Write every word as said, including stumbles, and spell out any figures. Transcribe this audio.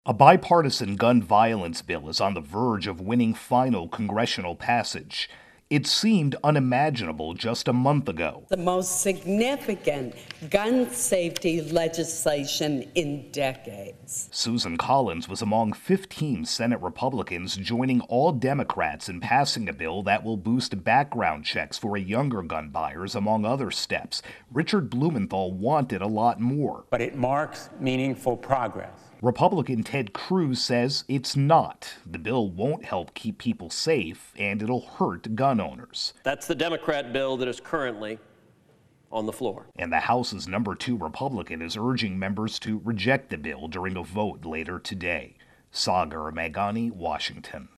A bipartisan gun violence bill is on the verge of winning final congressional passage. It seemed unimaginable just a month ago. The most significant gun safety legislation in decades. Susan Collins was among fifteen Senate Republicans joining all Democrats in passing a bill that will boost background checks for younger gun buyers, among other steps. Richard Blumenthal wanted a lot more. But it marks meaningful progress. Republican Ted Cruz says it's not. The bill won't help keep people safe, and it'll hurt gun owners. That's the Democrat bill that is currently on the floor. And the House's number two Republican is urging members to reject the bill during a vote later today. Sagar Meghani, Washington.